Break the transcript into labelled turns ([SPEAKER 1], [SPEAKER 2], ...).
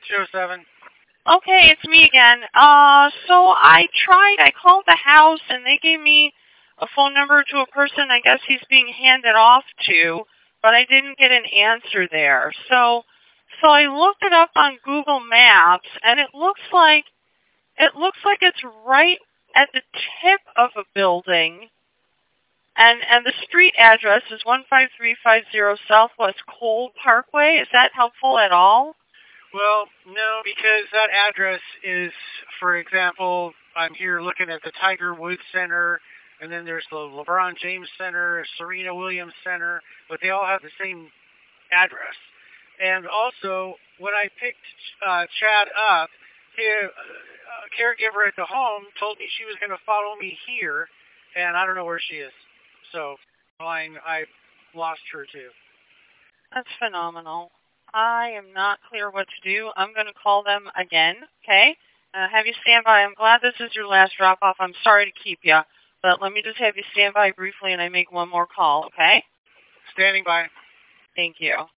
[SPEAKER 1] 207.
[SPEAKER 2] Okay, it's me again. So I called the house and they gave me a phone number to a person I guess he's being handed off to, but I didn't get an answer there. So I looked it up on Google Maps and it looks like it's right at the tip of a building. And the street address is 15350 Southwest Cole Parkway. Is that helpful at all?
[SPEAKER 1] Well, no, because that address is, for example, I'm here looking at the Tiger Woods Center, and then there's the LeBron James Center, Serena Williams Center, but they all have the same address. And also, when I picked Chad up, a caregiver at the home told me she was going to follow me here, and I don't know where she is. So, I lost her too.
[SPEAKER 2] That's phenomenal. I am not clear what to do. I'm going to call them again, okay? Have you stand by. I'm glad this is your last drop-off. I'm sorry to keep you, but let me just have you stand by briefly and I make one more call, okay?
[SPEAKER 1] Standing by.
[SPEAKER 2] Thank you.